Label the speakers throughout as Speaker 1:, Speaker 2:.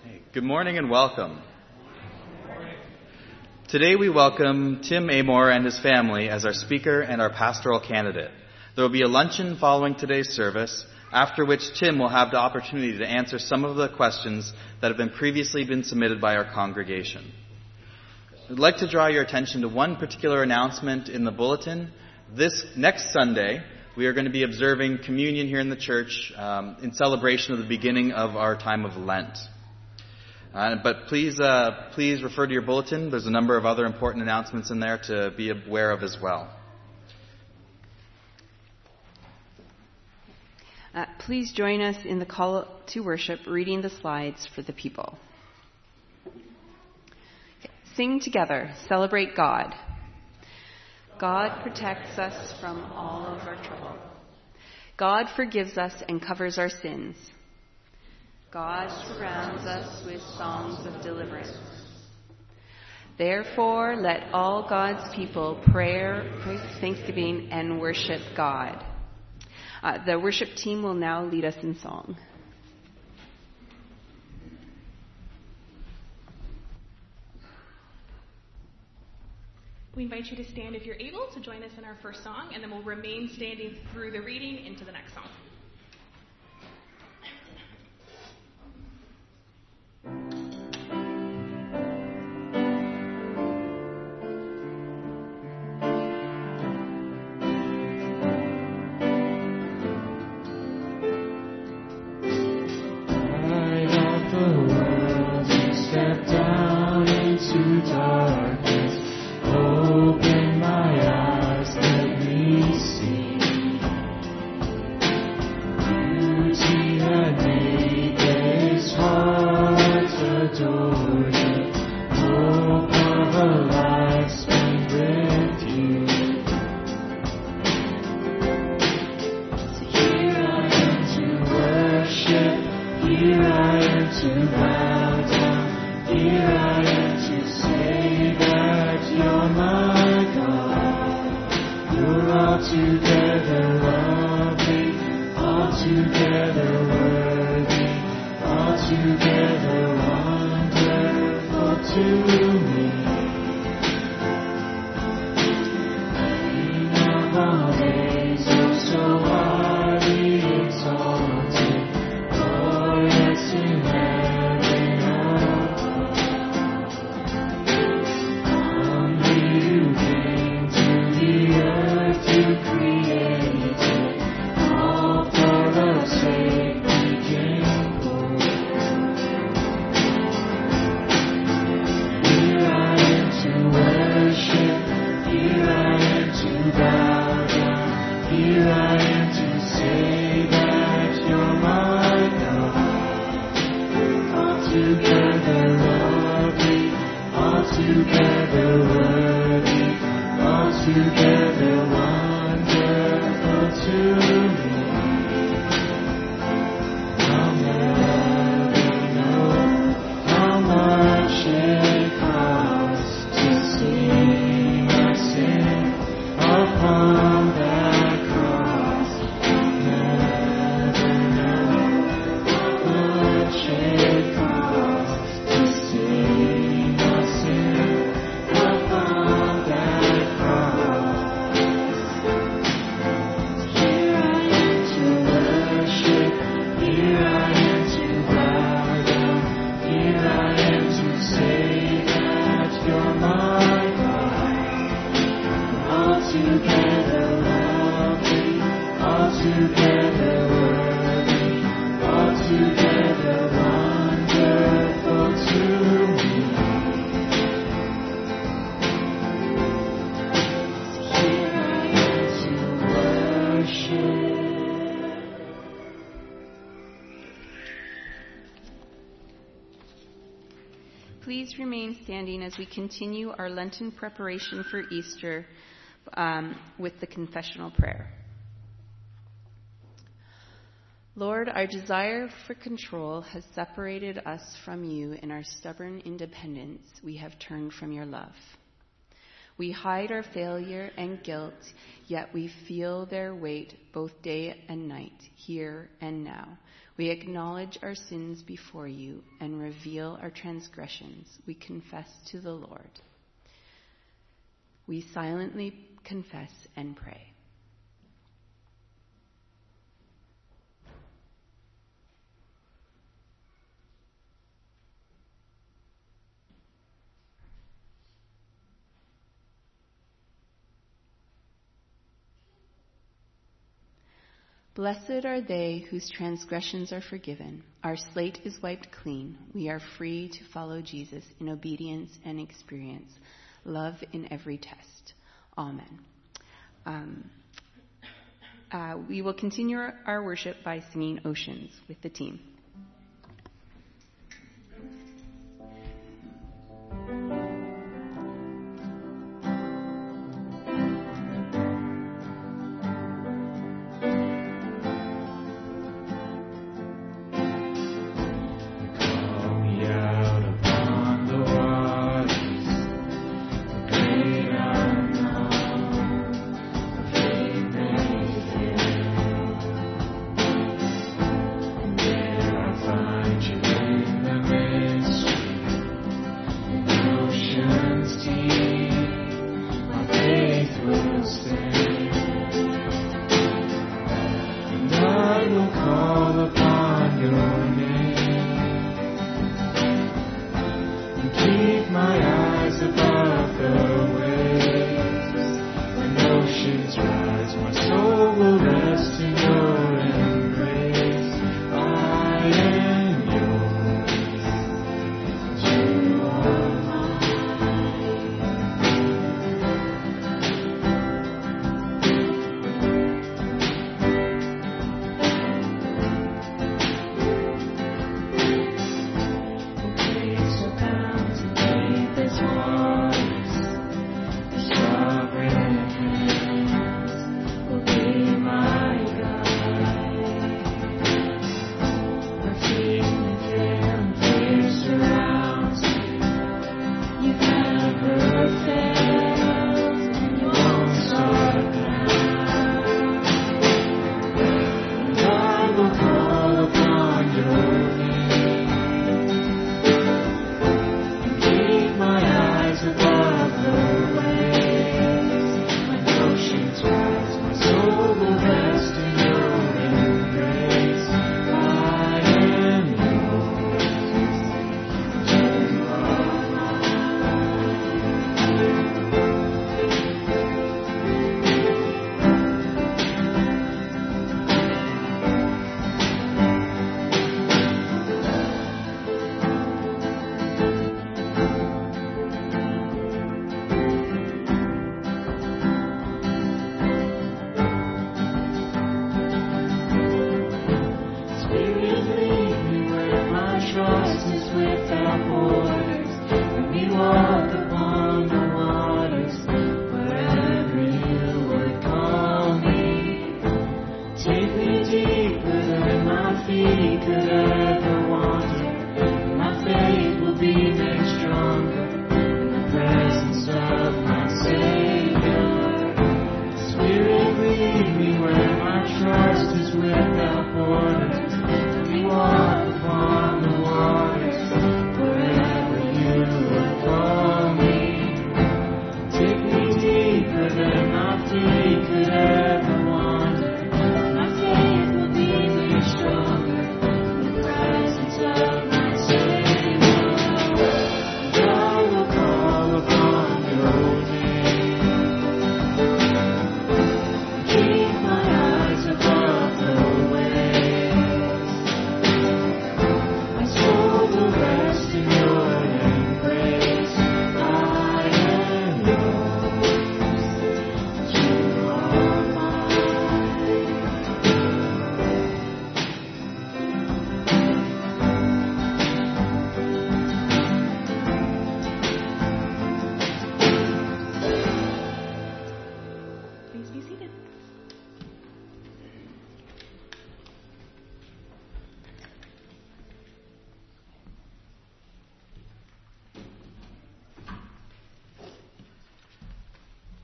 Speaker 1: Good morning and welcome. Today we welcome Tim Amor and his family as our speaker and our pastoral candidate. There will be a luncheon following today's service, after which Tim will have the opportunity to answer some of the questions that have previously been submitted by our congregation. I'd like to draw your attention to one particular announcement in the bulletin. This next Sunday, we are going to be observing communion here in the church in celebration of the beginning of our time of Lent. But please refer to your bulletin. There's a number of other important announcements in there to be aware of as well.
Speaker 2: Please join us in the call to worship, reading the slides for the people. Sing together, celebrate God. God protects us from all of our trouble. God forgives us and covers our sins. God surrounds us with songs of deliverance. Therefore, let all God's people praise, thanksgiving, and worship God. The worship team will now lead us in song.
Speaker 3: We invite you to stand if you're able to join us in our first song, and then we'll remain standing through the reading into the next song.
Speaker 2: Please remain standing as we continue our Lenten preparation for Easter with the confessional prayer. Lord, our desire for control has separated us from you. In our stubborn independence, we have turned from your love. We hide our failure and guilt, yet we feel their weight both day and night, here and now. We acknowledge our sins before you and reveal our transgressions. We confess to the Lord. We silently confess and pray. Blessed are they whose transgressions are forgiven. Our slate is wiped clean. We are free to follow Jesus in obedience and experience love in every test. Amen. We will continue our worship by singing Oceans with the team.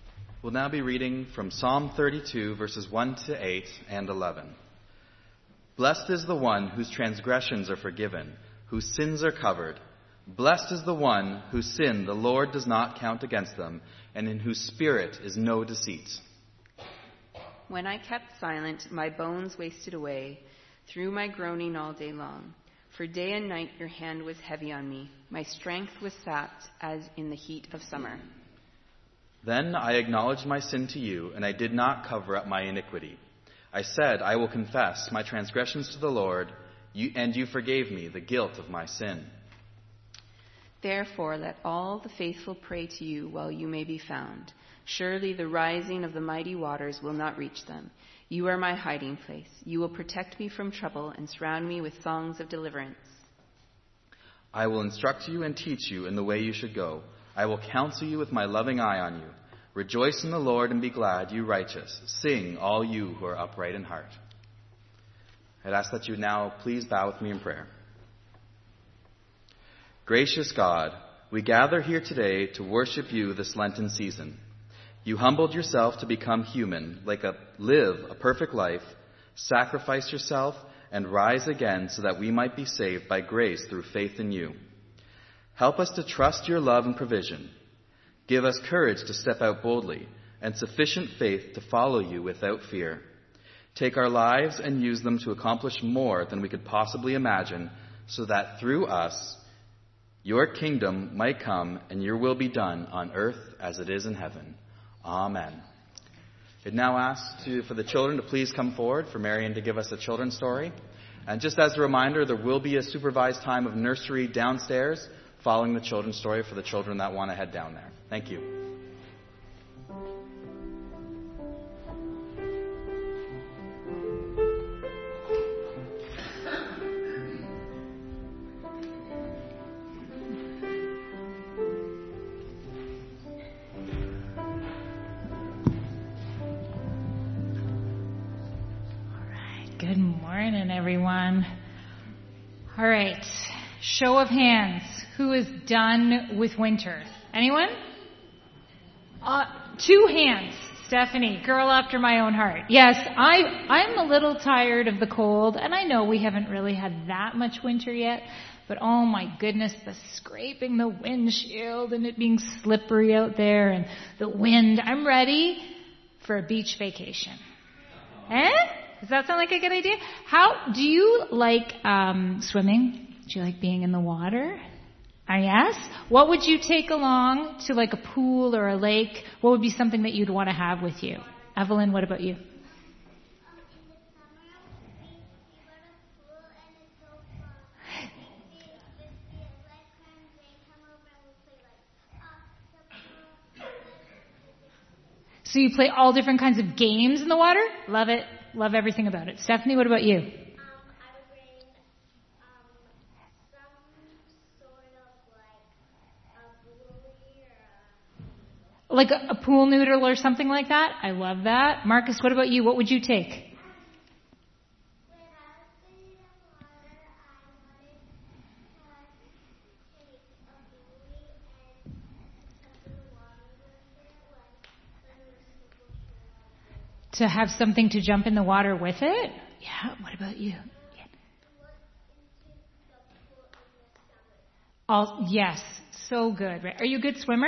Speaker 1: We'll now be reading from Psalm 32, verses 1 to 8 and 11. Blessed is the one whose transgressions are forgiven, whose sins are covered. Blessed is the one whose sin the Lord does not count against them, and in whose spirit is no deceit.
Speaker 2: When I kept silent, my bones wasted away through my groaning all day long. For day and night your hand was heavy on me. My strength was sapped as in the heat of summer.
Speaker 1: Then I acknowledged my sin to you, and I did not cover up my iniquity. I said, I will confess my transgressions to the Lord, and you forgave me the guilt of my sin.
Speaker 2: Therefore, let all the faithful pray to you while you may be found. Surely the rising of the mighty waters will not reach them. You are my hiding place. You will protect me from trouble and surround me with songs of deliverance.
Speaker 1: I will instruct you and teach you in the way you should go. I will counsel you with my loving eye on you. Rejoice in the Lord and be glad, you righteous. Sing, all you who are upright in heart. I'd ask that you now please bow with me in prayer. Gracious God, we gather here today to worship you this Lenten season. You humbled yourself to become human, live a perfect life, sacrifice yourself, and rise again so that we might be saved by grace through faith in you. Help us to trust your love and provision. Give us courage to step out boldly and sufficient faith to follow you without fear. Take our lives and use them to accomplish more than we could possibly imagine, so that through us, your kingdom might come and your will be done on earth as it is in heaven. Amen. It now asks for the children to please come forward for Marion to give us a children's story. And just as a reminder, there will be a supervised time of nursery downstairs following the children's story for the children that want to head down there. Thank you.
Speaker 4: Good morning, everyone. All right, show of hands. Who is done with winter? Anyone? 2 hands. Stephanie, girl after my own heart. Yes, I'm a little tired of the cold, and I know we haven't really had that much winter yet, but oh my goodness, the scraping the windshield and it being slippery out there and the wind. I'm ready for a beach vacation. Does that sound like a good idea? How do you like swimming? Do you like being in the water? Yes. What would you take along to like a pool or a lake? What would be something that you'd want to have with you? Evelyn, what about you? So you play all different kinds of games in the water? Love it. Love everything about it. Stephanie, what about you?
Speaker 5: I would bring some sort of like a buoy or
Speaker 4: Like a pool noodle or something like that? I love that. Marcus, what about you? What would you take?
Speaker 5: when I was in the water, I wanted to take a buoy and jump in the water with it, like when it was super cold.
Speaker 4: To have something to jump in the water with it? Yeah, what about you? Yeah. Yes, so good. Right? Are you a good swimmer?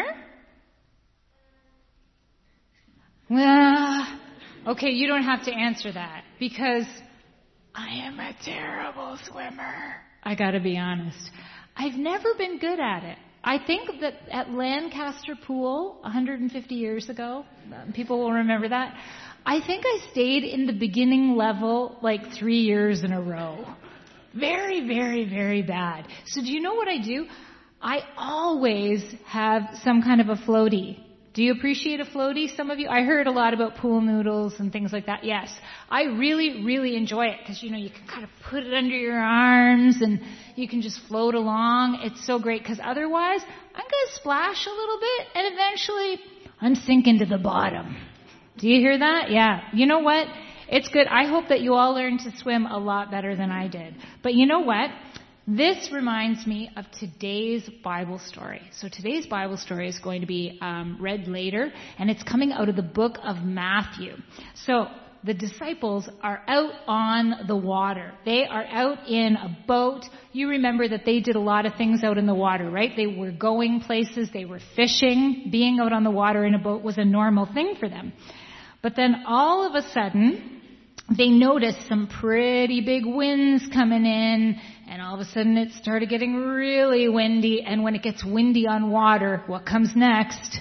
Speaker 4: Okay, you don't have to answer that because I am a terrible swimmer. I gotta be honest. I've never been good at it. I think that at Lancaster Pool 150 years ago, people will remember that, I think I stayed in the beginning level like 3 years in a row. Very, very, very bad. So do you know what I do? I always have some kind of a floaty. Do you appreciate a floaty, some of you? I heard a lot about pool noodles and things like that. Yes, I really, really enjoy it because, you know, you can kind of put it under your arms and you can just float along. It's so great because otherwise I'm going to splash a little bit and eventually I'm sinking to the bottom. Do you hear that? Yeah. You know what? It's good. I hope that you all learned to swim a lot better than I did. But you know what? This reminds me of today's Bible story. So today's Bible story is going to be read later, and it's coming out of the book of Matthew. So the disciples are out on the water. They are out in a boat. You remember that they did a lot of things out in the water, right? They were going places. They were fishing. Being out on the water in a boat was a normal thing for them. But then all of a sudden, they noticed some pretty big winds coming in, and all of a sudden it started getting really windy. And when it gets windy on water, what comes next?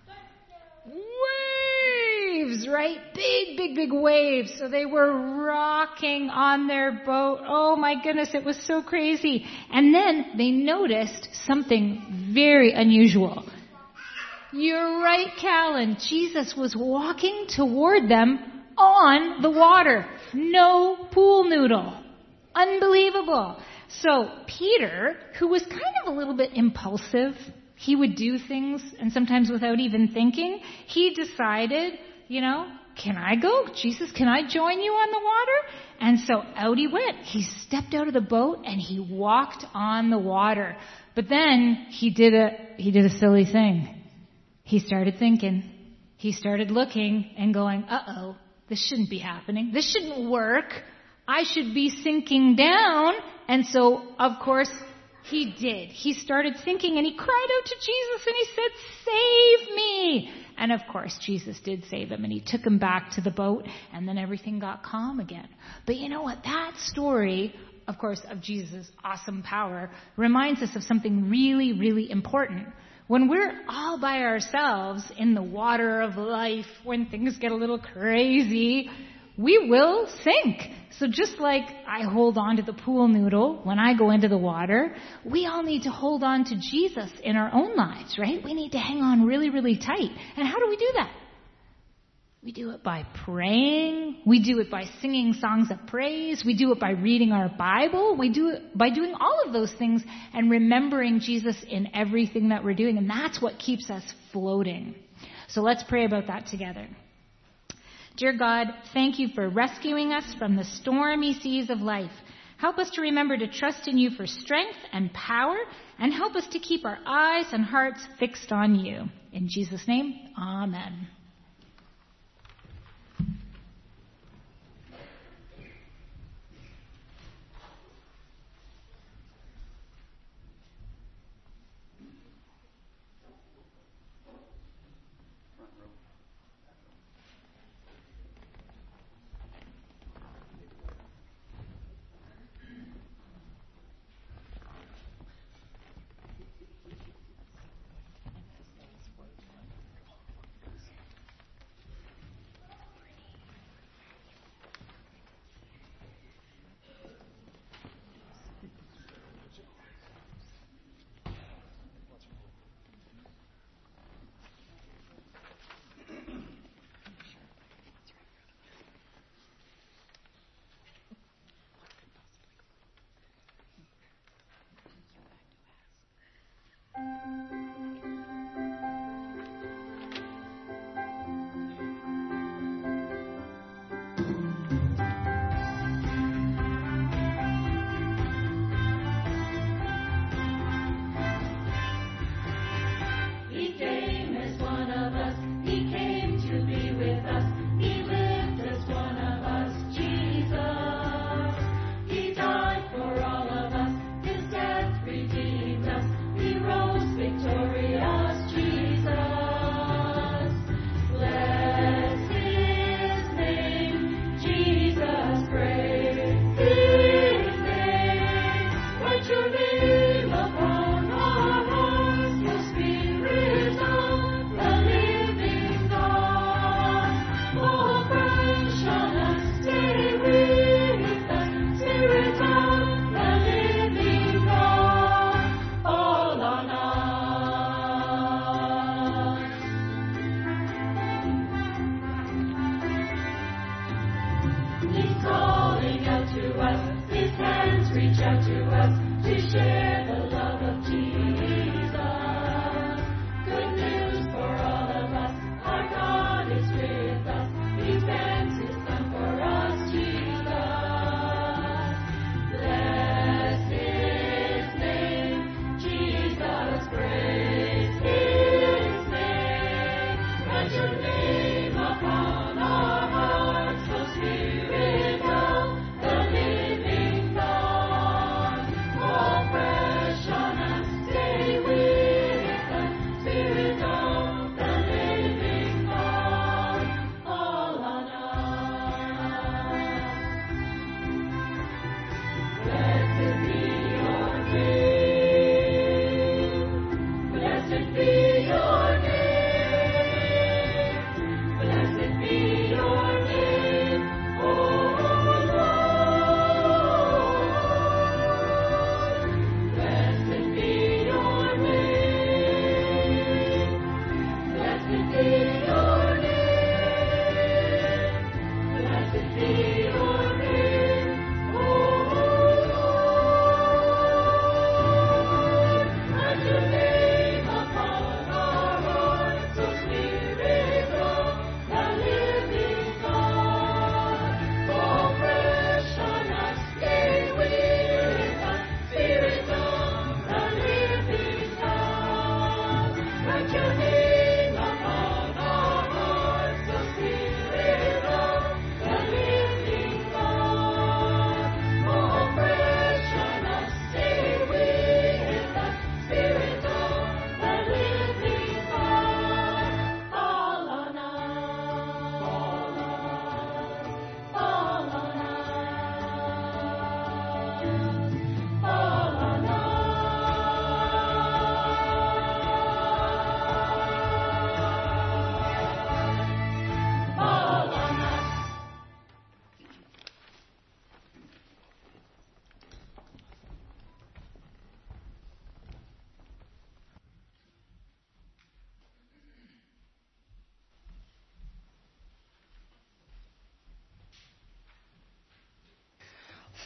Speaker 4: Waves, right? Big waves. So they were rocking on their boat. Oh my goodness, it was so crazy. And then they noticed something very unusual. You're right, Callan. Jesus was walking toward them on the water. No pool noodle. Unbelievable. So Peter, who was kind of a little bit impulsive, he would do things, and sometimes without even thinking, he decided, can I go? Jesus, can I join you on the water? And so out he went. He stepped out of the boat and he walked on the water. But then he did a silly thing. He started thinking. He started looking and going, uh-oh, this shouldn't be happening. This shouldn't work. I should be sinking down. And so, of course, he did. He started sinking and he cried out to Jesus and he said, save me. And of course, Jesus did save him and he took him back to the boat and then everything got calm again. But you know what? That story, of course, of Jesus' awesome power reminds us of something really, really important. When we're all by ourselves in the water of life, when things get a little crazy, we will sink. So just like I hold on to the pool noodle when I go into the water, we all need to hold on to Jesus in our own lives, right? We need to hang on really, really tight. And how do we do that? We do it by praying. We do it by singing songs of praise. We do it by reading our Bible. We do it by doing all of those things and remembering Jesus in everything that we're doing. And that's what keeps us floating. So let's pray about that together. Dear God, thank you for rescuing us from the stormy seas of life. Help us to remember to trust in you for strength and power, and help us to keep our eyes and hearts fixed on you. In Jesus' name, amen.
Speaker 6: Your name upon our hearts,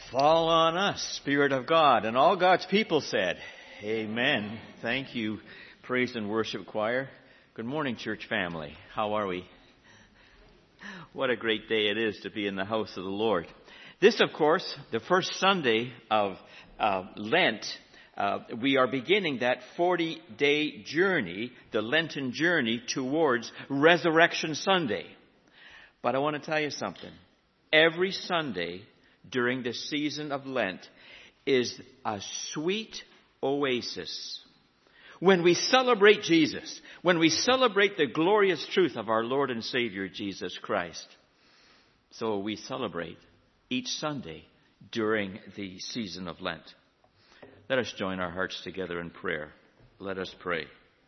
Speaker 6: Fall on us, Spirit of God. And all God's people said, Amen. Thank you, praise and worship choir. Good morning, church family. How are we? What a great day it is to be in the house of the Lord. This, of course, the first Sunday of Lent. We are beginning that 40-day journey, the Lenten journey towards Resurrection Sunday. But I want to tell you something. Every Sunday during the season of Lent is a sweet oasis. When we celebrate Jesus, when we celebrate the glorious truth of our Lord and Savior Jesus Christ. So we celebrate each Sunday during the season of Lent. Let us join our hearts together in prayer. Let us pray.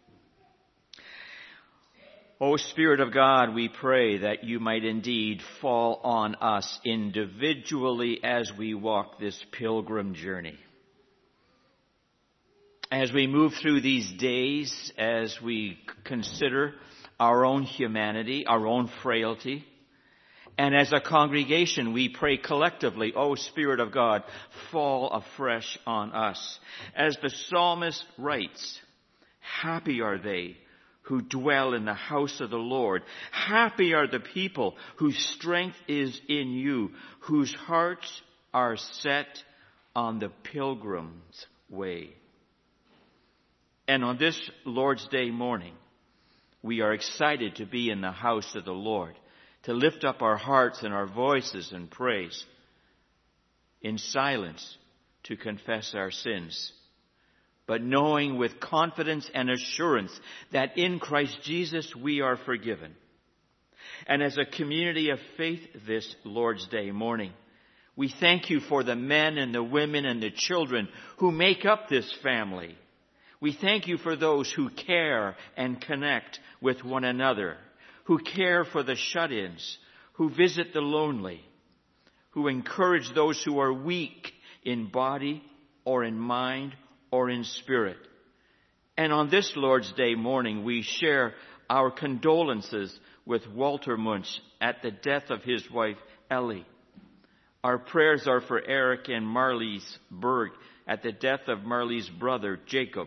Speaker 6: O Spirit of God, we pray that you might indeed fall on us individually as we walk this pilgrim journey. As we move through these days, as we consider our own humanity, our own frailty, and as a congregation, we pray collectively, O Spirit of God, fall afresh on us. As the psalmist writes, happy are they who dwell in the house of the Lord. Happy are the people whose strength is in you, whose hearts are set on the pilgrim's way. And on this Lord's Day morning, we are excited to be in the house of the Lord, to lift up our hearts and our voices in praise, in silence to confess our sins, but knowing with confidence and assurance that in Christ Jesus we are forgiven. And as a community of faith this Lord's Day morning, we thank you for the men and the women and the children who make up this family. We thank you for those who care and connect with one another, who care for the shut-ins, who visit the lonely, who encourage those who are weak in body or in mind or in spirit. And on this Lord's Day morning, we share our condolences with Walter Munch at the death of his wife, Ellie. Our prayers are for Eric and Marlies Berg at the death of Marlie's brother, Jacob.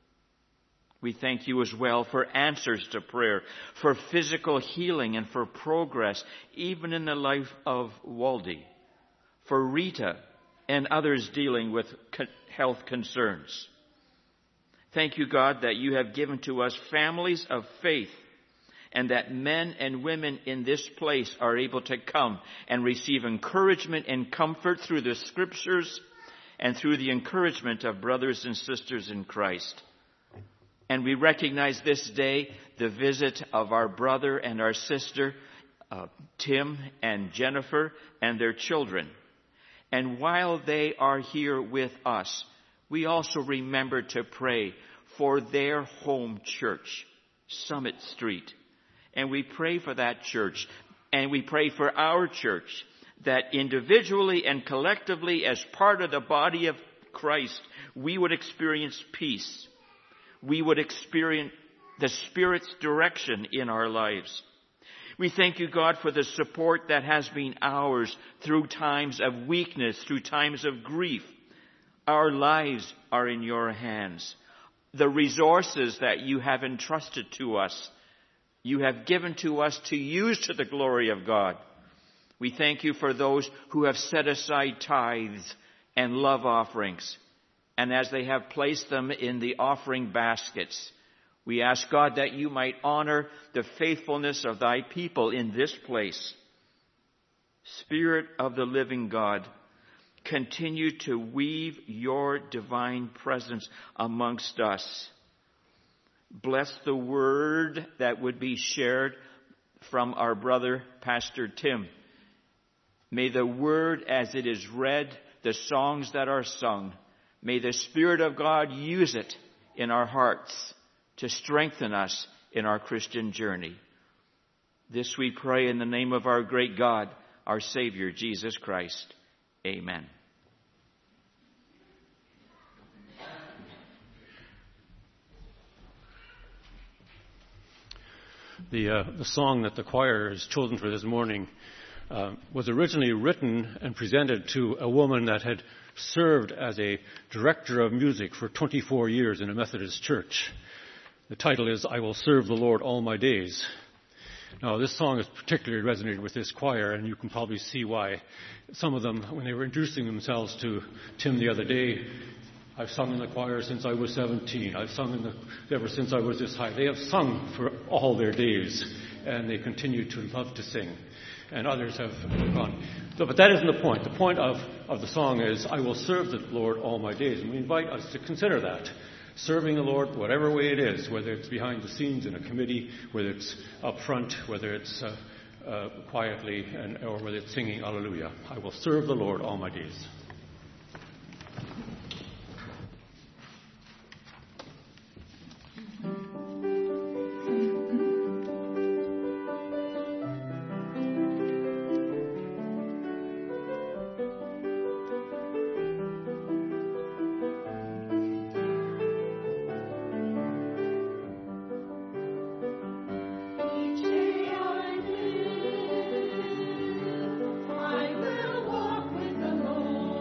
Speaker 6: We thank you as well for answers to prayer, for physical healing and for progress, even in the life of Waldy, for Rita and others dealing with health concerns. Thank you, God, that you have given to us families of faith and that men and women in this place are able to come and receive encouragement and comfort through the scriptures and through the encouragement of brothers and sisters in Christ. And we recognize this day the visit of our brother and our sister, Tim and Jennifer, and their children. And while they are here with us, we also remember to pray for their home church, Summit Street. And we pray for that church, and we pray for our church, that individually and collectively as part of the body of Christ, we would experience peace. We would experience the Spirit's direction in our lives. We thank you, God, for the support that has been ours through times of weakness, through times of grief. Our lives are in your hands. The resources that you have entrusted to us, you have given to us to use to the glory of God. We thank you for those who have set aside tithes and love offerings. And as they have placed them in the offering baskets, we ask, God, that you might honor the faithfulness of thy people in this place. Spirit of the living God, continue to weave your divine presence amongst us. Bless the word that would be shared from our brother, Pastor Tim. May the word as it is read, the songs that are sung, may the Spirit of God use it in our hearts to strengthen us in our Christian journey. This we pray in the name of our great God, our Savior, Jesus Christ. Amen.
Speaker 7: The song that the choir has chosen for this morning was originally written and presented to a woman that had served as a director of music for 24 years in a Methodist church. The title is, I Will Serve the Lord All My Days. Now, this song has particularly resonated with this choir, and you can probably see why. Some of them, when they were introducing themselves to Tim the other day, I've sung in the choir since I was 17. I've sung ever since I was this high. They have sung for all their days, and they continue to love to sing. And others have gone. But that isn't the point. The point of the song is, I will serve the Lord all my days. And we invite us to consider that. Serving the Lord, whatever way it is, whether it's behind the scenes in a committee, whether it's up front, whether it's quietly, or whether it's singing Alleluia. I will serve the Lord all my days.
Speaker 5: I will walk with the Lord.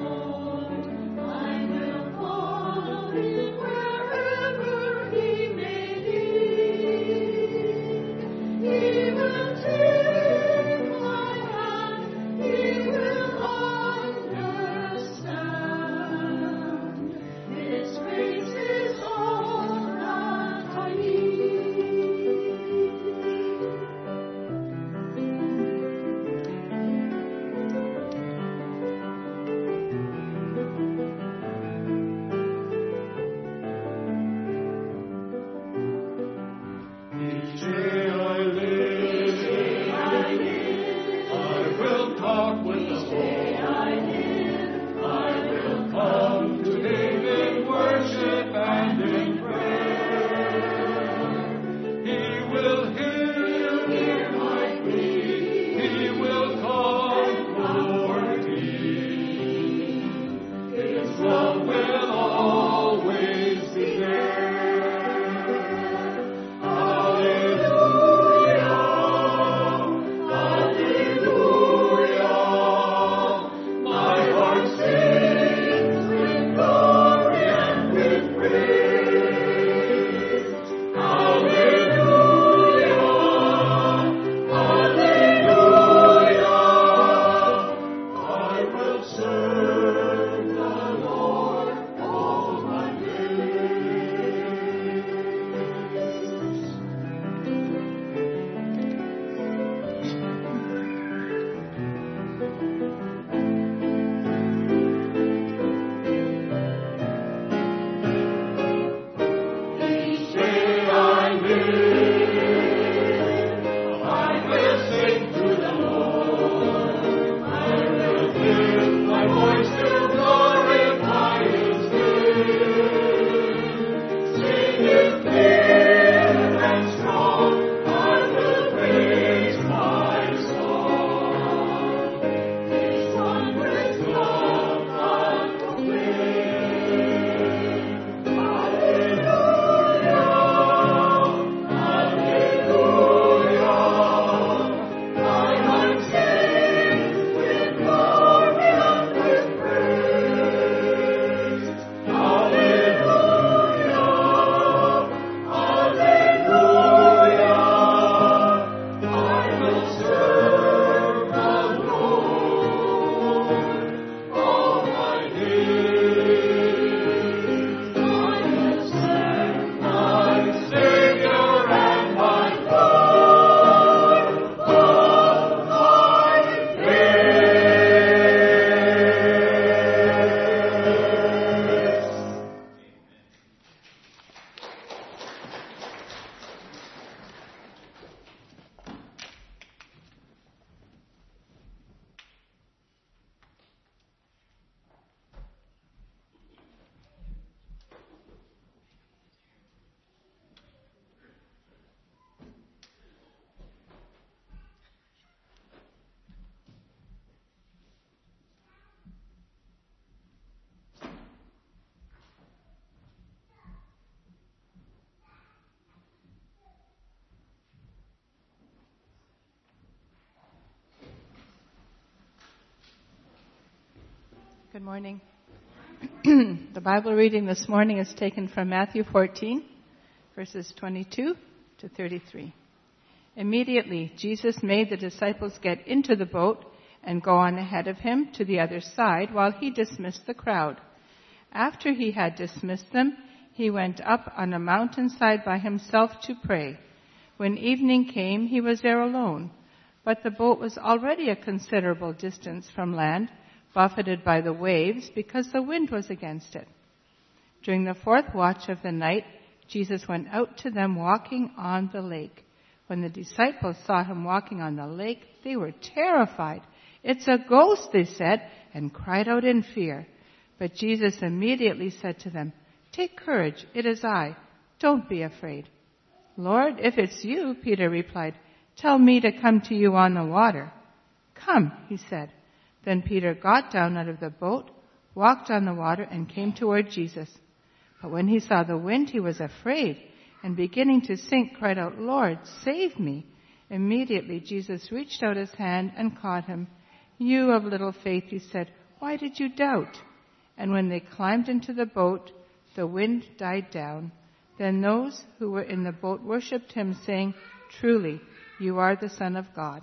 Speaker 8: Good morning. The Bible reading this morning is taken from Matthew 14, verses 22 to 33. Immediately, Jesus made the disciples get into the boat and go on ahead of him to the other side while he dismissed the crowd. After he had dismissed them, he went up on a mountainside by himself to pray. When evening came, he was there alone, but the boat was already a considerable distance from land, buffeted by the waves because the wind was against it. During the fourth watch of the night, Jesus went out to them walking on the lake. When the disciples saw him walking on the lake, they were terrified. "It's a ghost," they said, and cried out in fear. But Jesus immediately said to them, "Take courage, it is I. Don't be afraid." "Lord, if it's you," Peter replied, "tell me to come to you on the water." "Come," he said. Then Peter got down out of the boat, walked on the water, and came toward Jesus. But when he saw the wind, he was afraid, and beginning to sink, cried out, "Lord, save me." Immediately Jesus reached out his hand and caught him. "You of little faith," he said, "why did you doubt?" And when they climbed into the boat, the wind died down. Then those who were in the boat worshipped him, saying, "Truly, you are the Son of God."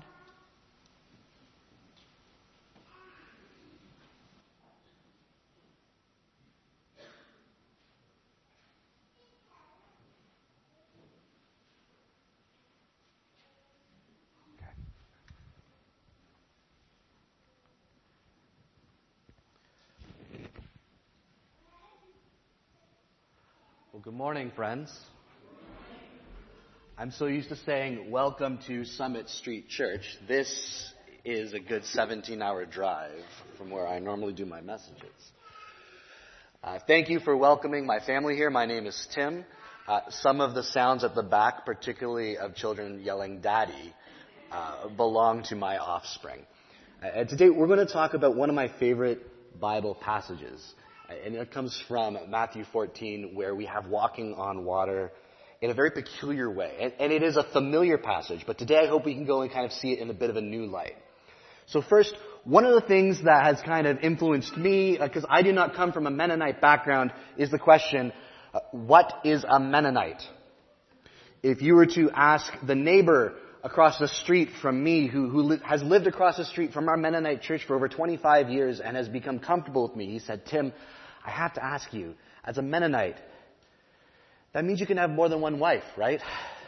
Speaker 9: Well, good morning, friends. I'm so used to saying, "Welcome to Summit Street Church." This is a good 17-hour drive from where I normally do my messages. Thank you for welcoming my family here. My name is Tim. Some of the sounds at the back, particularly of children yelling "Daddy," belong to my offspring. Today, we're going to talk about one of my favorite Bible passages. And it comes from Matthew 14, where we have walking on water in a very peculiar way. And it is a familiar passage, but today I hope we can go and kind of see it in a bit of a new light. So first, one of the things that has kind of influenced me, because I do not come from a Mennonite background, is the question, what is a Mennonite? If you were to ask the neighbor across the street from me, who has lived across the street from our Mennonite church for over 25 years and has become comfortable with me, he said, "Tim, I have to ask you, as a Mennonite, that means you can have more than one wife, right?"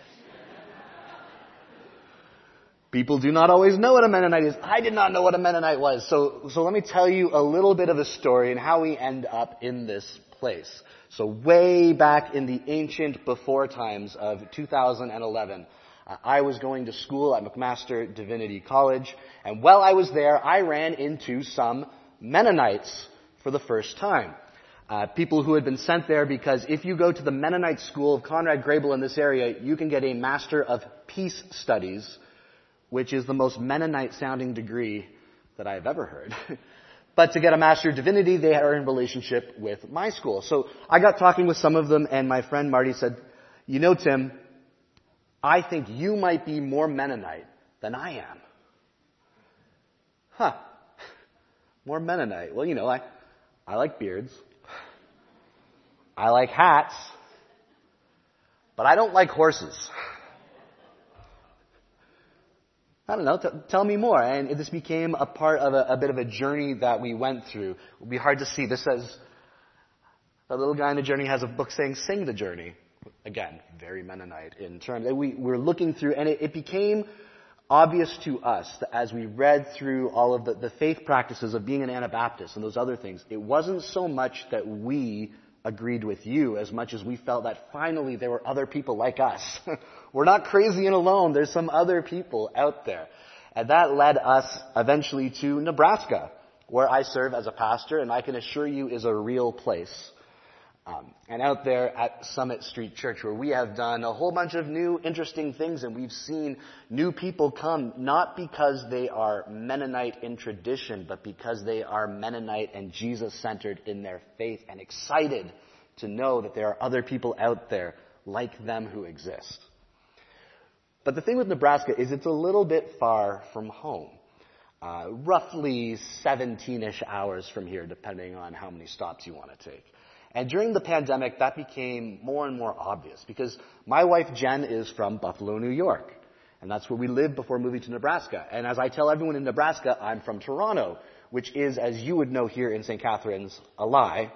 Speaker 9: People do not always know what a Mennonite is. I did not know what a Mennonite was. So let me tell you a little bit of a story and how we end up in this place. So way back in the ancient before times of 2011, I was going to school at McMaster Divinity College, and while I was there, I ran into some Mennonites for the first time. People who had been sent there because if you go to the Mennonite school of Conrad Grebel in this area, you can get a Master of Peace Studies, which is the most Mennonite-sounding degree that I've ever heard. But to get a Master of Divinity, they are in relationship with my school. So I got talking with some of them, and my friend Marty said, "You know, Tim, I think you might be more Mennonite than I am." Huh. More Mennonite. Well, you know, I like beards. I like hats. But I don't like horses. I don't know. Tell me more. And this became a part of a bit of a journey that we went through. It would be hard to see. This says, the little guy in the journey has a book saying, "Sing the Journey." Again, very Mennonite in terms. We're looking through, and it became obvious to us that as we read through all of the faith practices of being an Anabaptist and those other things, it wasn't so much that we agreed with you as much as we felt that finally there were other people like us. We're not crazy and alone. There's some other people out there. And that led us eventually to Nebraska, where I serve as a pastor, and I can assure you is a real place. And out there at Summit Street Church, where we have done a whole bunch of new, interesting things, and we've seen new people come, not because they are Mennonite in tradition, but because they are Mennonite and Jesus-centered in their faith, and excited to know that there are other people out there like them who exist. But the thing with Nebraska is it's a little bit far from home. roughly 17-ish hours from here, depending on how many stops you want to take. And during the pandemic, that became more and more obvious because my wife, Jen, is from Buffalo, New York. And that's where we lived before moving to Nebraska. And as I tell everyone in Nebraska, I'm from Toronto, which is, as you would know here in St. Catharines, a lie.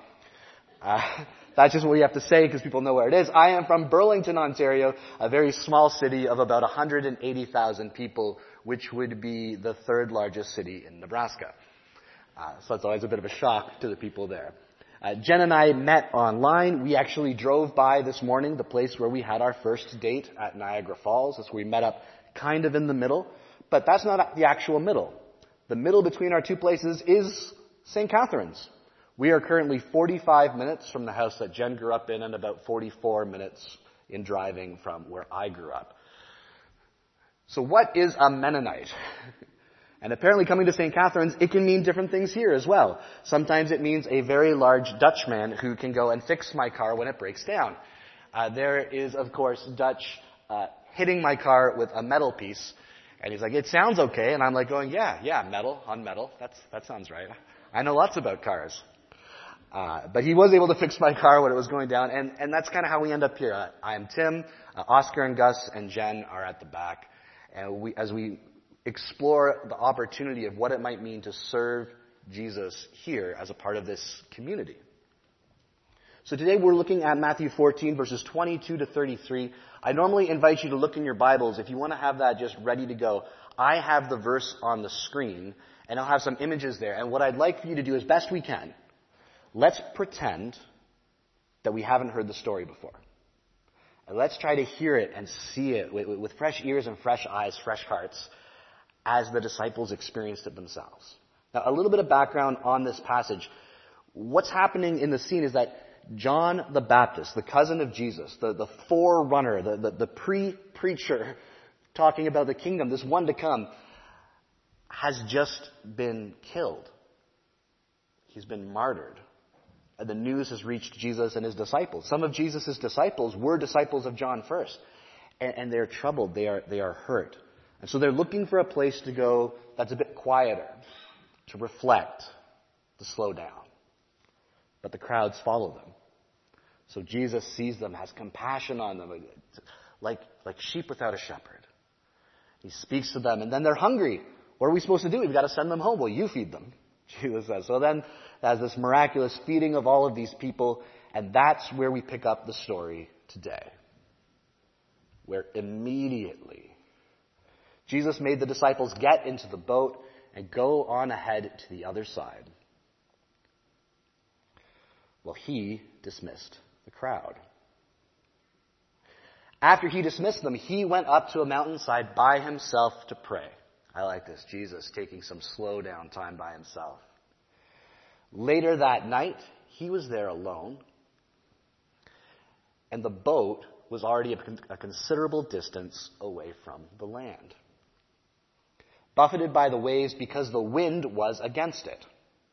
Speaker 9: That's just what you have to say because people know where it is. I am from Burlington, Ontario, a very small city of about 180,000 people, which would be the third largest city in Nebraska. So it's always a bit of a shock to the people there. Jen and I met online. We actually drove by this morning, the place where we had our first date at Niagara Falls. That's where we met up kind of in the middle. But that's not the actual middle. The middle between our two places is St. Catharines. We are currently 45 minutes from the house that Jen grew up in and about 44 minutes in driving from where I grew up. So what is a Mennonite? And apparently coming to St. Catharines, it can mean different things here as well. Sometimes it means a very large Dutchman who can go and fix my car when it breaks down. There is, of course, Dutch hitting my car with a metal piece. And he's like, it sounds okay. And I'm like going, yeah, metal on metal. That sounds right. I know lots about cars. But he was able to fix my car when it was going down. And that's kind of how we end up here. I am Tim, Oscar and Gus and Jen are at the back. And as we explore the opportunity of what it might mean to serve Jesus here as a part of this community. So today we're looking at Matthew 14, verses 22 to 33. I normally invite you to look in your Bibles. If you want to have that just ready to go, I have the verse on the screen, and I'll have some images there. And what I'd like for you to do as best we can, let's pretend that we haven't heard the story before. And let's try to hear it and see it with fresh ears and fresh eyes, fresh hearts, as the disciples experienced it themselves. Now, a little bit of background on this passage. What's happening in the scene is that John the Baptist, the cousin of Jesus, the forerunner, the pre-preacher talking about the kingdom, this one to come, has just been killed. He's been martyred. And the news has reached Jesus and his disciples. Some of Jesus' disciples were disciples of John first. And they're troubled. They are hurt. And so they're looking for a place to go that's a bit quieter, to reflect, to slow down. But the crowds follow them. So Jesus sees them, has compassion on them, like sheep without a shepherd. He speaks to them, and then they're hungry. What are we supposed to do? We've got to send them home. Well, you feed them, Jesus says. So then there's this miraculous feeding of all of these people, and that's where we pick up the story today. Where immediately Jesus made the disciples get into the boat and go on ahead to the other side. Well, he dismissed the crowd. After he dismissed them, he went up to a mountainside by himself to pray. I like this. Jesus taking some slow down time by himself. Later that night, he was there alone. And the boat was already a considerable distance away from the land, buffeted by the waves because the wind was against it.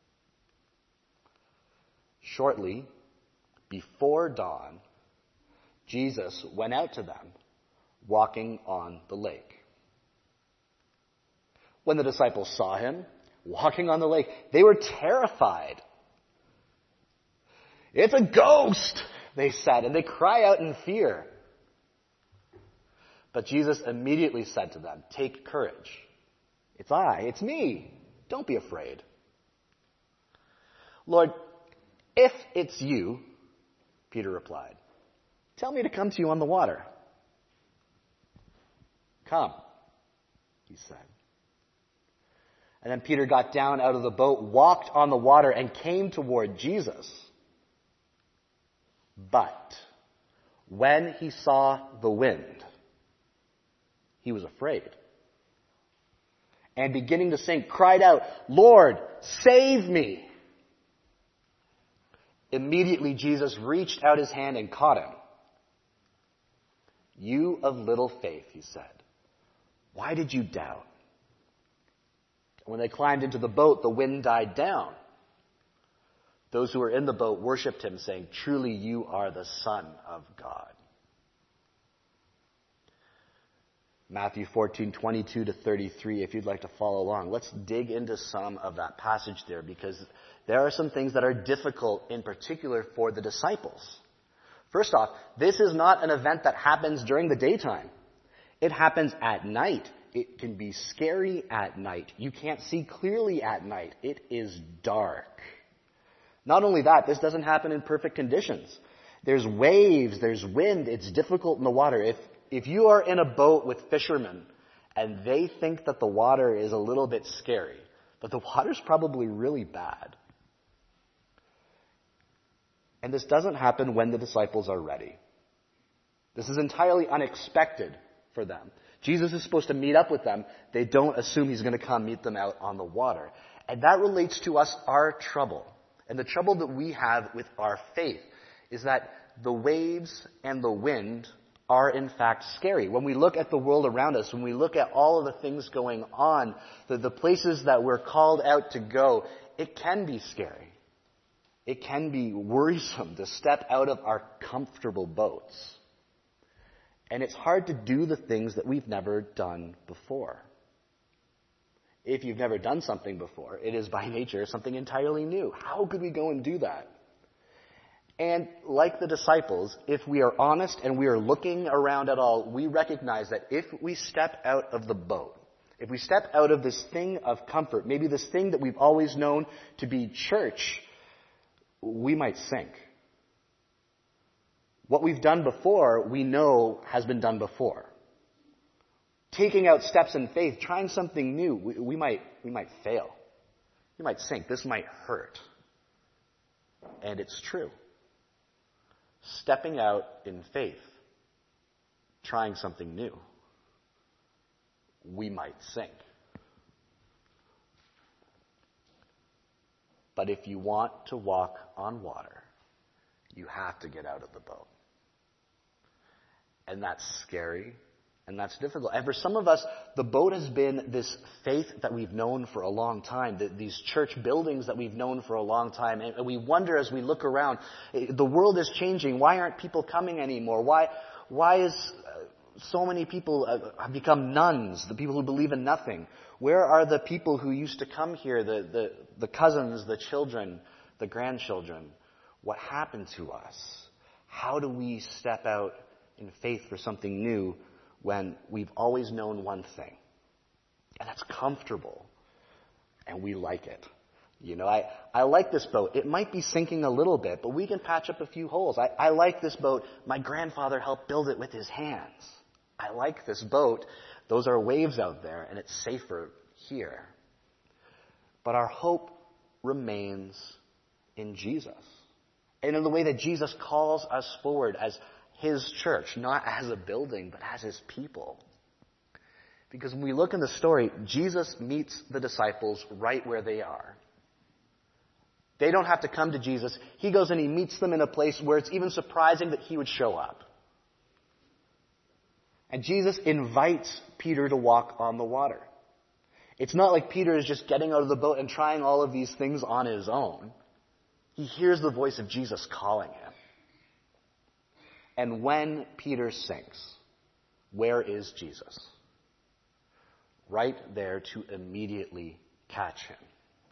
Speaker 9: Shortly before dawn, Jesus went out to them, walking on the lake. When the disciples saw him walking on the lake, they were terrified. "It's a ghost," they said, and they cry out in fear. But Jesus immediately said to them, "Take courage. It's I, it's me. Don't be afraid." "Lord, if it's you," Peter replied, "tell me to come to you on the water." "Come," he said. And then Peter got down out of the boat, walked on the water, and came toward Jesus. But when he saw the wind, he was afraid. And beginning to sink, cried out, "Lord, save me!" Immediately Jesus reached out his hand and caught him. "You of little faith," he said, "why did you doubt?" When they climbed into the boat, the wind died down. Those who were in the boat worshipped him, saying, "Truly you are the Son of God." Matthew 14:22 to 33, if you'd like to follow along. Let's dig into some of that passage there, because there are some things that are difficult in particular for the disciples. First off, this is not an event that happens during the daytime. It happens at night. It can be scary at night. You can't see clearly at night. It is dark. Not only that, this doesn't happen in perfect conditions. There's waves, there's wind, it's difficult in the water. If you are in a boat with fishermen and they think that the water is a little bit scary, but the water's probably really bad. And this doesn't happen when the disciples are ready. This is entirely unexpected for them. Jesus is supposed to meet up with them. They don't assume he's going to come meet them out on the water. And that relates to us, our trouble. And the trouble that we have with our faith is that the waves and the wind are in fact scary. When we look at the world around us, when we look at all of the things going on, the places that we're called out to go, it can be scary. It can be worrisome to step out of our comfortable boats. And it's hard to do the things that we've never done before. If you've never done something before, it is by nature something entirely new. How could we go and do that? And like the disciples, if we are honest and we are looking around at all, we recognize that if we step out of the boat, if we step out of this thing of comfort, maybe this thing that we've always known to be church, we might sink. What we've done before, we know has been done before. Taking out steps in faith, trying something new, we might fail. We might sink. This might hurt. And it's true. Stepping out in faith, trying something new, we might sink. But if you want to walk on water, you have to get out of the boat. And that's scary, and that's difficult. And for some of us, the boat has been this faith that we've known for a long time, these church buildings that we've known for a long time. And we wonder as we look around, the world is changing. Why aren't people coming anymore? Why is so many people have become nuns, the people who believe in nothing? Where are the people who used to come here, the cousins, the children, the grandchildren? What happened to us? How do we step out in faith for something new when we've always known one thing? And that's comfortable. And we like it. You know, I like this boat. It might be sinking a little bit, but we can patch up a few holes. I like this boat. My grandfather helped build it with his hands. I like this boat. Those are waves out there, and it's safer here. But our hope remains in Jesus. And in the way that Jesus calls us forward as his church, not as a building, but as his people. Because when we look in the story, Jesus meets the disciples right where they are. They don't have to come to Jesus. He goes and he meets them in a place where it's even surprising that he would show up. And Jesus invites Peter to walk on the water. It's not like Peter is just getting out of the boat and trying all of these things on his own. He hears the voice of Jesus calling him. And when Peter sinks, where is Jesus? Right there to immediately catch him.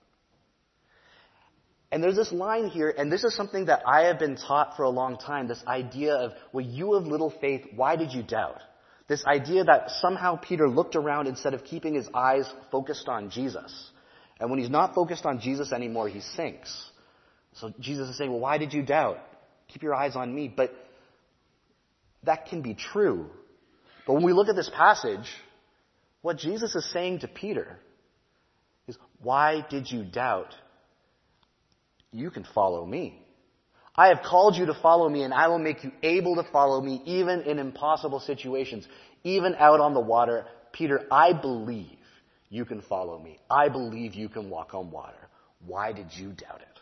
Speaker 9: And there's this line here, and this is something that I have been taught for a long time, this idea of, well, you have little faith, why did you doubt? This idea that somehow Peter looked around instead of keeping his eyes focused on Jesus. And when he's not focused on Jesus anymore, he sinks. So Jesus is saying, well, why did you doubt? Keep your eyes on me. But that can be true. But when we look at this passage, what Jesus is saying to Peter is, why did you doubt? You can follow me. I have called you to follow me, and I will make you able to follow me even in impossible situations, even out on the water. Peter, I believe you can follow me. I believe you can walk on water. Why did you doubt it?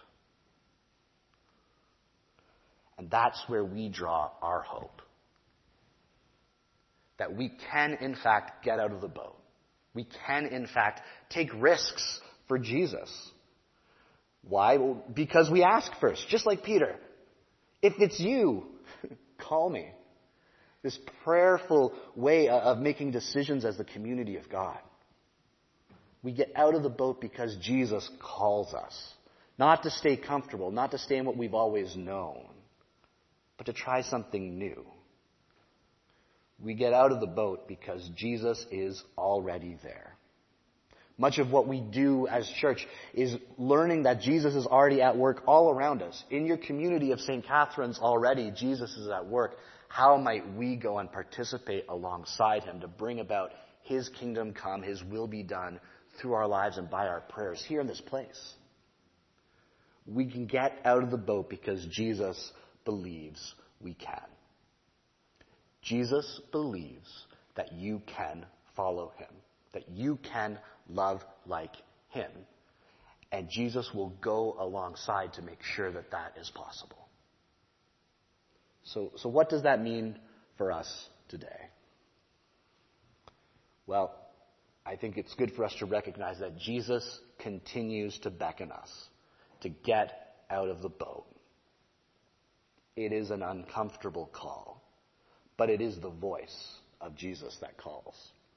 Speaker 9: And that's where we draw our hope. That we can, in fact, get out of the boat. We can, in fact, take risks for Jesus. Why? Well, because we ask first, just like Peter. If it's you, call me. this prayerful way of making decisions as the community of God. We get out of the boat because Jesus calls us. Not to stay comfortable, not to stay in what we've always known, but to try something new. We get out of the boat because Jesus is already there. Much of what we do as church is learning that Jesus is already at work all around us. In your community of St. Catherine's already, Jesus is at work. How might we go and participate alongside him to bring about his kingdom come, his will be done through our lives and by our prayers here in this place? We can get out of the boat because Jesus believes we can. Jesus believes that you can follow him, that you can love like him. And Jesus will go alongside to make sure that that is possible. So what does that mean for us today? Well, I think it's good for us to recognize that Jesus continues to beckon us to get out of the boat. It is an uncomfortable call, but it is the voice of Jesus that calls.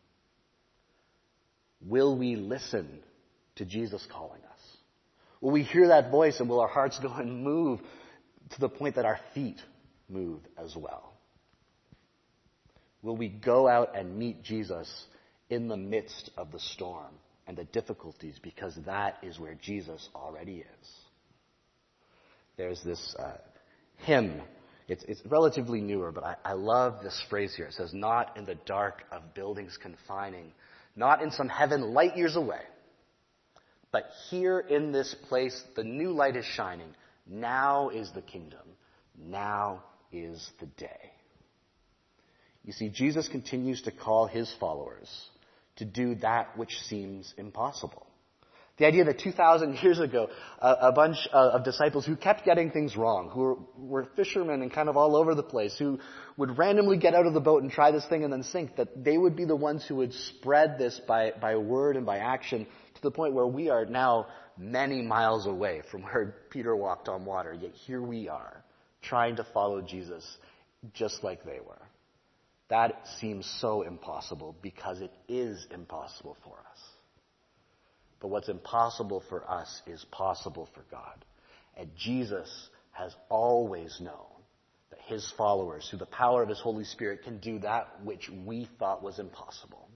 Speaker 9: Will we listen to Jesus calling us? Will we hear that voice, and will our hearts go and move to the point that our feet move as well? Will we go out and meet Jesus in the midst of the storm and the difficulties, because that is where Jesus already is? There's this hymn. It's relatively newer, but I love this phrase here. It says, "Not in the dark of buildings confining, not in some heaven light years away, but here in this place the new light is shining. Now is the kingdom. Now is the day." You see, Jesus continues to call his followers to do that which seems impossible. The idea that 2,000 years ago, a bunch of disciples who kept getting things wrong, who were fishermen and kind of all over the place, who would randomly get out of the boat and try this thing and then sink, that they would be the ones who would spread this by word and by action to the point where we are now many miles away from where Peter walked on water. Yet here we are, trying to follow Jesus just like they were. That seems so impossible because it is impossible for us. But what's impossible for us is possible for God. And Jesus has always known that his followers, through the power of his Holy Spirit, can do that which we thought was impossible.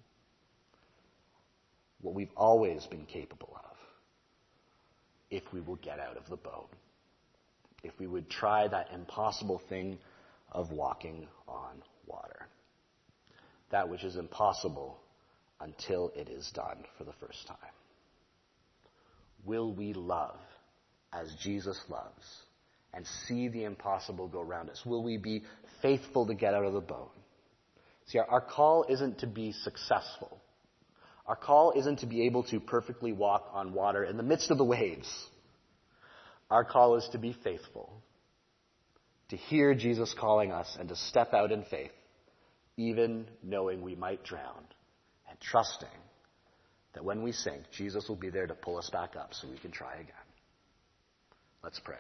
Speaker 9: What we've always been capable of, if we will get out of the boat. If we would try that impossible thing of walking on water. That which is impossible until it is done for the first time. Will we love as Jesus loves and see the impossible go around us? Will we be faithful to get out of the boat? See, our call isn't to be successful. Our call isn't to be able to perfectly walk on water in the midst of the waves. Our call is to be faithful, to hear Jesus calling us and to step out in faith, even knowing we might drown, and trusting that when we sink, Jesus will be there to pull us back up so we can try again. Let's pray.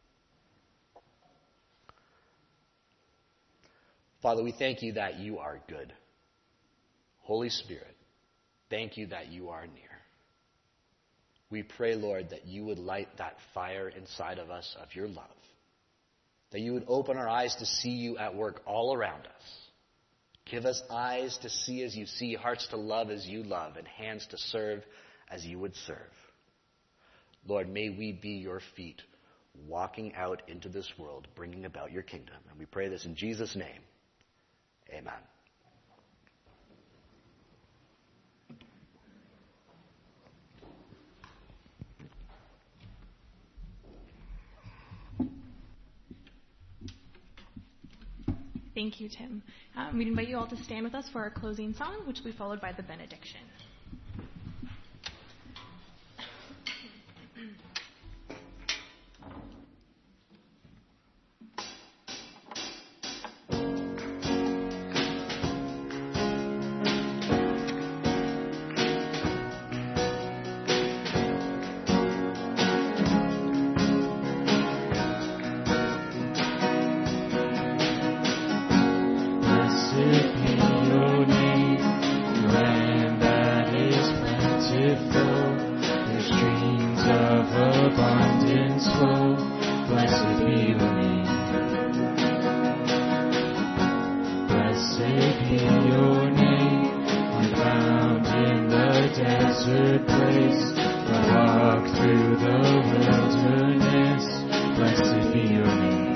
Speaker 9: Father, we thank you that you are good. Holy Spirit, thank you that you are near. We pray, Lord, that you would light that fire inside of us of your love, that you would open our eyes to see you at work all around us. Give us eyes to see as you see, hearts to love as you love, and hands to serve as you would serve. Lord, may we be your feet walking out into this world, bringing about your kingdom. And we pray this in Jesus' name. Amen.
Speaker 3: Thank you, Tim. We'd invite you all to stand with us for our closing song, which will be followed by the benediction.
Speaker 10: Blessed be your name, unbound in the desert place, or walk through the wilderness. Blessed be your name.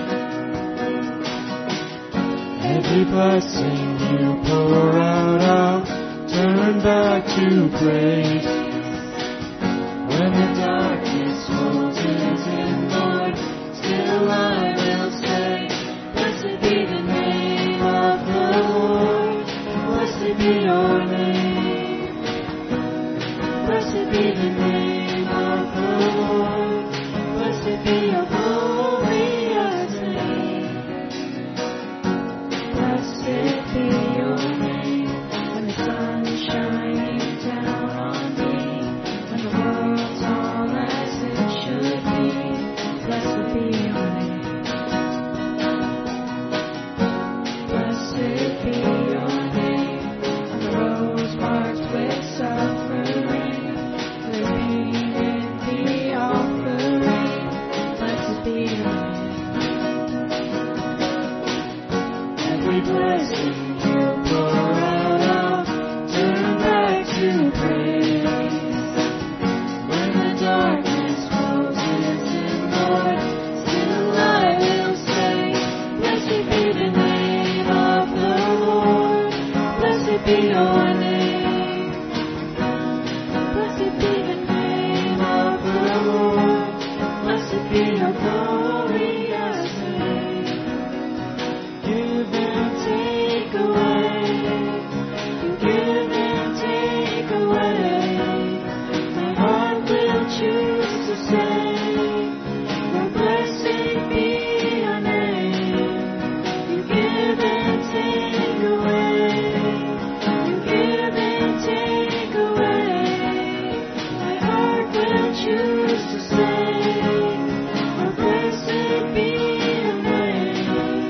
Speaker 10: Every blessing you pour out, I'll turn back to praise. When the darkness closes in, Lord, still I will say, blessed be the name of the Lord. Blessed be your name. Blessed be the name of the Lord. Blessed be your glorious name. Blessed be your name. When the sun is shining down on me, when the world's all as it should be, blessed be your name. Blessed be your name. When the rose marked with suffering, the pain in the offering, blessed be your name. Every blessing you pour out, I'll turn back to praise. When the darkness closes in, Lord, still I will say, blessed be the name of the Lord. Blessed be your name. Blessed be the name of the Lord. Blessed be your glorious name. Give and take away. You give and take away. My heart will choose to say, for blessed be your name. You give and take away. You give and take away. My heart will choose to say, for blessed be your name.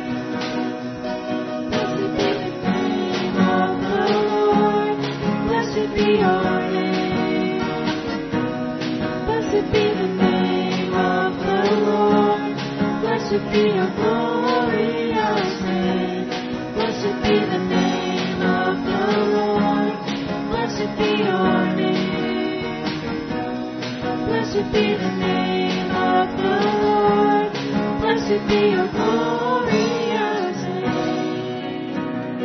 Speaker 10: Blessed be the name of the Lord. Blessed be your name. Blessed be the name of the Lord. Blessed be your glorious name. Blessed be the name of the Lord. Blessed be your name. Blessed be the name of the Lord. Blessed be your glorious name.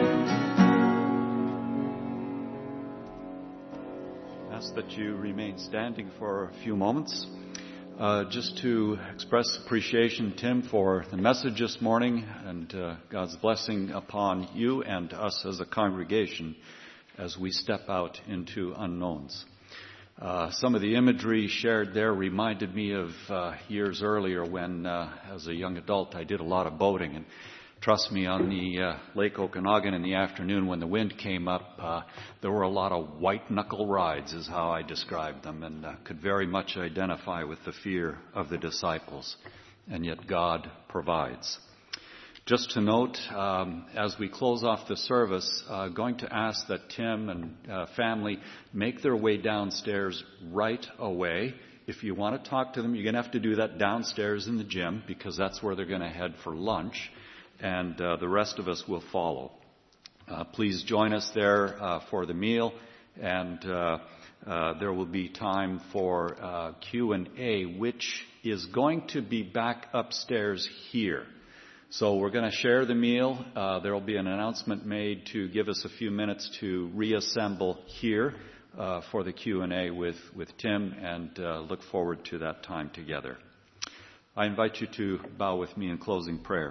Speaker 11: Ask that you remain standing for a few moments. Just to express appreciation, Tim, for the message this morning and God's blessing upon you and us as a congregation as we step out into unknowns. Some of the imagery shared there reminded me of years earlier when, as a young adult, I did a lot of boating. And trust me, on the Lake Okanagan in the afternoon when the wind came up, there were a lot of white-knuckle rides, is how I described them, and could very much identify with the fear of the disciples. And yet God provides. Just to note, as we close off the service, going to ask that Tim and family make their way downstairs right away. If you want to talk to them, you're going to have to do that downstairs in the gym because that's where they're going to head for lunch. And the rest of us will follow. Please join us there for the meal, and there will be time for Q&A, which is going to be back upstairs here. So we're going to share the meal. There will be an announcement made to give us a few minutes to reassemble here for the Q&A with Tim, and look forward to that time together. I invite you to bow with me in closing prayer.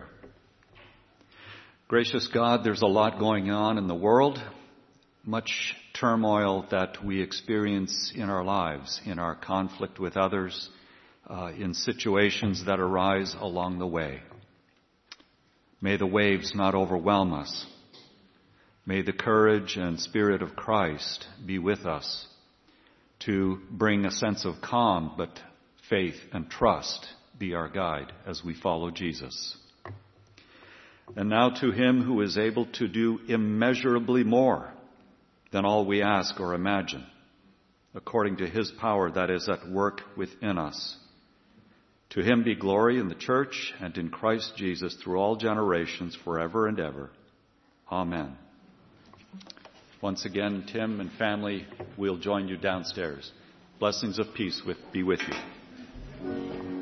Speaker 11: Gracious God, there's a lot going on in the world, much turmoil that we experience in our lives, in our conflict with others, in situations that arise along the way. May the waves not overwhelm us. May the courage and spirit of Christ be with us to bring a sense of calm, but faith and trust be our guide as we follow Jesus. And now to him who is able to do immeasurably more than all we ask or imagine, according to his power that is at work within us. To him be glory in the church and in Christ Jesus through all generations, forever and ever. Amen. Once again, Tim and family, we'll join you downstairs. Blessings of peace be with you.